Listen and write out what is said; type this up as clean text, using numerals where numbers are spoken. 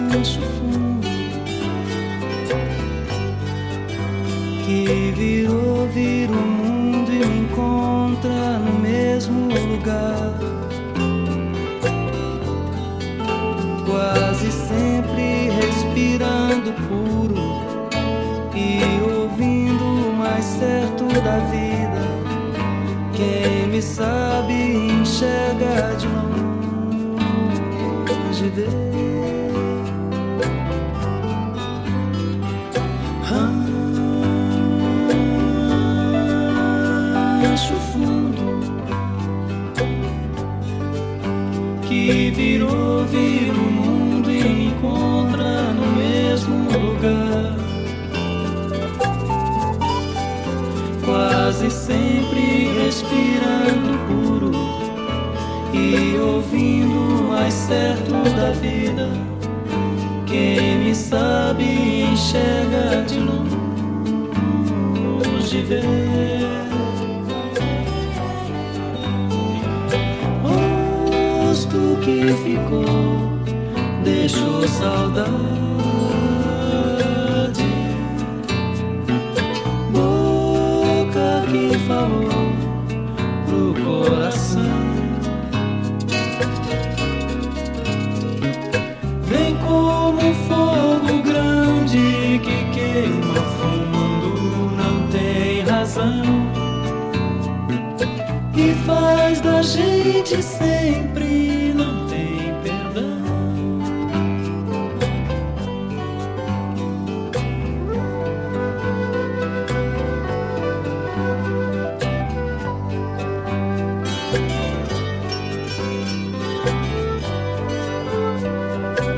rancho fundo que vira o mundo e me encontra no mesmo lugar. Quase sempre respirando puro e ouvindo o mais certo da vida. Quem me sabe enxerga de longe, vê. Rancho fundo que vira o mundo e encontra no mesmo lugar. Quase sempre respirando puro e ouvindo o mais certo da vida. Quem me sabe enxerga de longe, vê. Rosto que ficou deixou saudade, boca que falou pro coração. Vem como um fogo grande que queima fumando, não tem razão, e faz da gente sempre